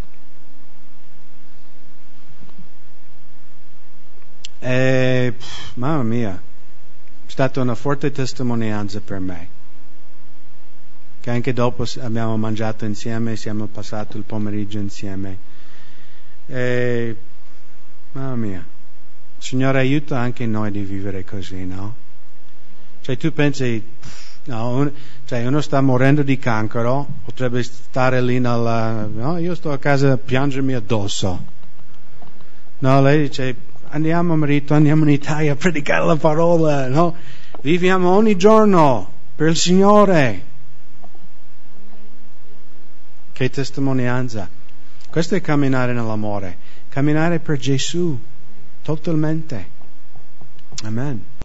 E, pff, mamma mia, è stata una forte testimonianza per me. Che anche dopo abbiamo mangiato insieme, siamo passati il pomeriggio insieme. E, mamma mia, Signore aiuta anche noi di vivere così, no? Cioè tu pensi, no, un, cioè uno sta morendo di cancro, potrebbe stare lì nella, no, io sto a casa a piangermi addosso. No, lei dice, andiamo marito, andiamo in Italia a predicare la parola, no? Viviamo ogni giorno per il Signore. Che testimonianza. Questo è camminare nell'amore, camminare per Gesù totalmente. Amen.